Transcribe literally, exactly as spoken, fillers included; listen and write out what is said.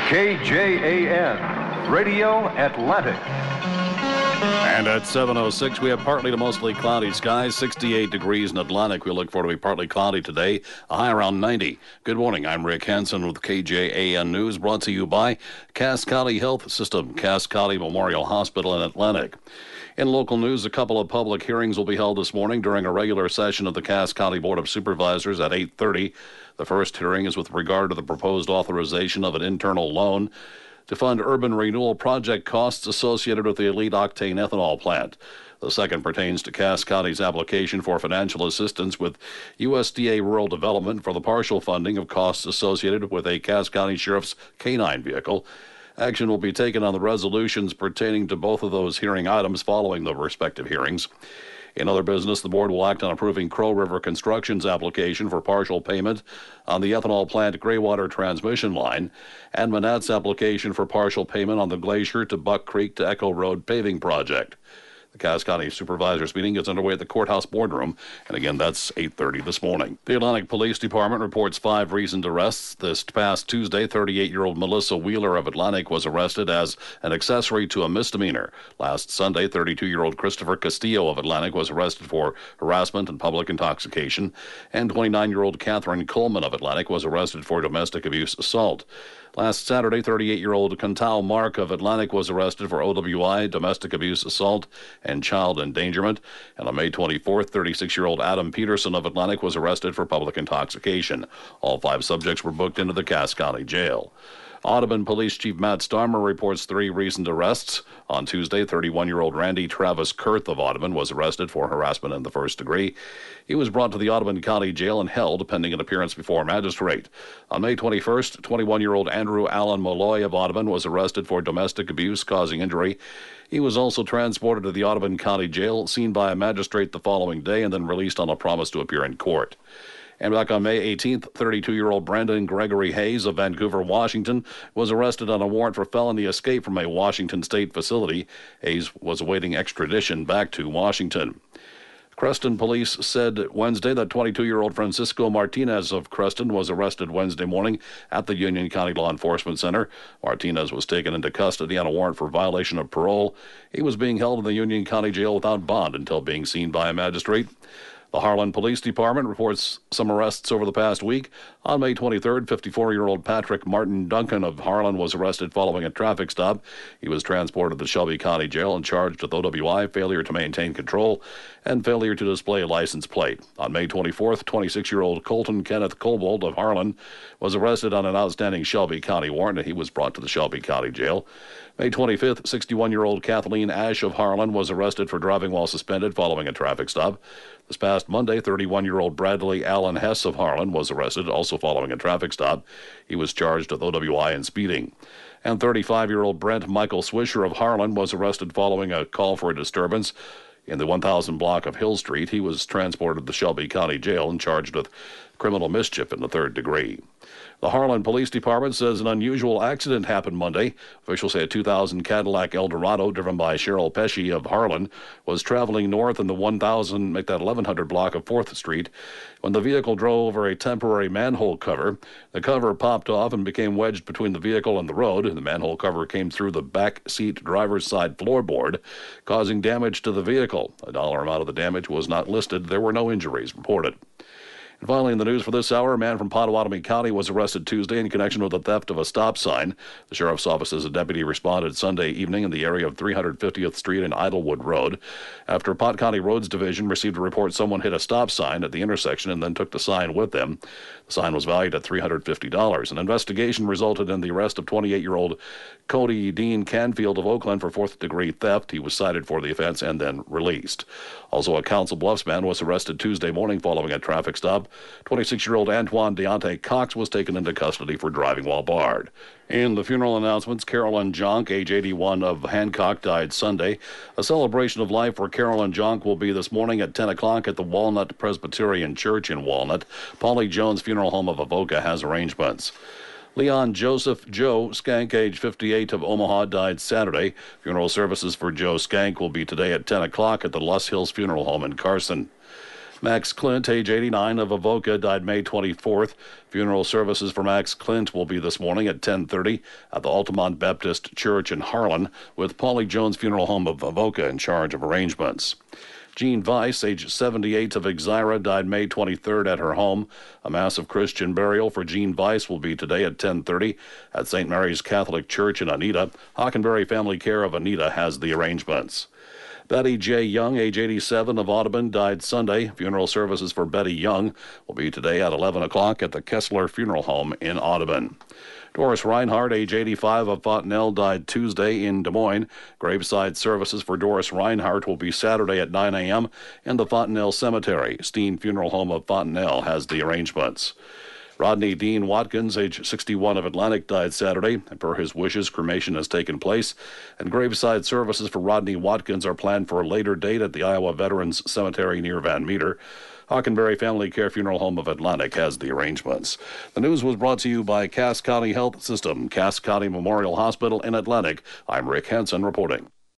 K J A N, Radio Atlantic. And at seven oh six, we have partly to mostly cloudy skies, sixty-eight degrees in Atlantic. We look for to be partly cloudy today, a high around ninety. Good morning. I'm Rick Hansen with K J A N News, brought to you by Cass County Health System, Cass County Memorial Hospital in Atlantic. In local news, a couple of public hearings will be held this morning during a regular session of the Cass County Board of Supervisors at eight thirty. The first hearing is with regard to the proposed authorization of an internal loan to fund urban renewal project costs associated with the Elite Octane ethanol plant. The second pertains to Cass County's application for financial assistance with U S D A Rural Development for the partial funding of costs associated with a Cass County Sheriff's canine vehicle. Action will be taken on the resolutions pertaining to both of those hearing items following the respective hearings. In other business, the board will act on approving Crow River Construction's application for partial payment on the ethanol plant Graywater transmission line and Manat's application for partial payment on the Glacier to Buck Creek to Echo Road paving project. The Cass County Supervisors meeting gets underway at the courthouse boardroom, and again, that's eight thirty this morning. The Atlantic Police Department reports five recent arrests. This past Tuesday, thirty-eight-year-old Melissa Wheeler of Atlantic was arrested as an accessory to a misdemeanor. Last Sunday, thirty-two-year-old Christopher Castillo of Atlantic was arrested for harassment and public intoxication, and twenty-nine-year-old Catherine Coleman of Atlantic was arrested for domestic abuse assault. Last Saturday, thirty-eight-year-old Contao Mark of Atlantic was arrested for O W I, domestic abuse assault, and child endangerment. And on May twenty-fourth, thirty-six-year-old Adam Peterson of Atlantic was arrested for public intoxication. All five subjects were booked into the Cass County Jail. Audubon Police Chief Matt Starmer reports three recent arrests. On Tuesday, thirty-one-year-old Randy Travis Kurth of Audubon was arrested for harassment in the first degree. He was brought to the Audubon County Jail and held pending an appearance before a magistrate. On May twenty-first, twenty-one-year-old Andrew Allen Molloy of Audubon was arrested for domestic abuse causing injury. He was also transported to the Audubon County Jail, seen by a magistrate the following day, and then released on a promise to appear in court. And back on May eighteenth, thirty-two-year-old Brandon Gregory Hayes of Vancouver, Washington, was arrested on a warrant for felony escape from a Washington state facility. Hayes was awaiting extradition back to Washington. Creston police said Wednesday that twenty-two-year-old Francisco Martinez of Creston was arrested Wednesday morning at the Union County Law Enforcement Center. Martinez was taken into custody on a warrant for violation of parole. He was being held in the Union County Jail without bond until being seen by a magistrate. The Harlan Police Department reports some arrests over the past week. On May twenty-third, fifty-four-year-old Patrick Martin Duncan of Harlan was arrested following a traffic stop. He was transported to the Shelby County Jail and charged with O W I, failure to maintain control, and failure to display a license plate. On May twenty-fourth, twenty-six-year-old Colton Kenneth Cobold of Harlan was arrested on an outstanding Shelby County warrant, and he was brought to the Shelby County Jail. May twenty-fifth, sixty-one-year-old Kathleen Ash of Harlan was arrested for driving while suspended following a traffic stop. This past Monday, thirty-one-year-old Bradley Allen Hess of Harlan was arrested, also following a traffic stop. He was charged with O W I and speeding. And thirty-five-year-old Brent Michael Swisher of Harlan was arrested following a call for a disturbance in the one thousand block of Hill Street. He was transported to the Shelby County Jail and charged with criminal mischief in the third degree. The Harlan Police Department says an unusual accident happened Monday. Officials say a two thousand Cadillac Eldorado driven by Cheryl Pesci of Harlan was traveling north in the one thousand, make that eleven hundred block of fourth Street. When the vehicle drove over a temporary manhole cover, the cover popped off and became wedged between the vehicle and the road. The manhole cover came through the back seat driver's side floorboard, causing damage to the vehicle. A dollar amount of the damage was not listed. There were no injuries reported. And finally, in the news for this hour, a man from Potawatomi County was arrested Tuesday in connection with the theft of a stop sign. The sheriff's office says a deputy responded Sunday evening in the area of three hundred fiftieth Street and Idlewood Road after Pot County Roads Division received a report someone hit a stop sign at the intersection and then took the sign with them. The sign was valued at three hundred fifty dollars. An investigation resulted in the arrest of twenty-eight-year-old Cody Dean Canfield of Oakland for fourth-degree theft. He was cited for the offense and then released. Also, a Council Bluffs man was arrested Tuesday morning following a traffic stop. twenty-six-year-old Antoine Deontay Cox was taken into custody for driving while barred. In the funeral announcements, Carolyn Jonk, age eighty-one, of Hancock, died Sunday. A celebration of life for Carolyn Jonk will be this morning at ten o'clock at the Walnut Presbyterian Church in Walnut. Paulie Jones Funeral Home of Avoca has arrangements. Leon Joseph Joe Skank, age fifty-eight, of Omaha, died Saturday. Funeral services for Joe Skank will be today at ten o'clock at the Luss Hills Funeral Home in Carson. Max Clint, age eighty-nine, of Avoca, died May twenty-fourth. Funeral services for Max Clint will be this morning at ten thirty at the Altamont Baptist Church in Harlan, with Paulie Jones Funeral Home of Avoca in charge of arrangements. Jean Weiss, age seventy-eight, of Exira, died May twenty-third at her home. A mass of Christian burial for Jean Weiss will be today at ten thirty at Saint Mary's Catholic Church in Anita. Hockenberry Family Care of Anita has the arrangements. Betty J. Young, age eighty-seven, of Audubon, died Sunday. Funeral services for Betty Young will be today at eleven o'clock at the Kessler Funeral Home in Audubon. Doris Reinhardt, age eighty-five, of Fontenelle, died Tuesday in Des Moines. Graveside services for Doris Reinhardt will be Saturday at nine a.m. in the Fontenelle Cemetery. Steen Funeral Home of Fontenelle has the arrangements. Rodney Dean Watkins, age sixty-one, of Atlantic, died Saturday. Per his wishes, cremation has taken place, and graveside services for Rodney Watkins are planned for a later date at the Iowa Veterans Cemetery near Van Meter. Hockenberry Family Care Funeral Home of Atlantic has the arrangements. The news was brought to you by Cass County Health System, Cass County Memorial Hospital in Atlantic. I'm Rick Hansen reporting.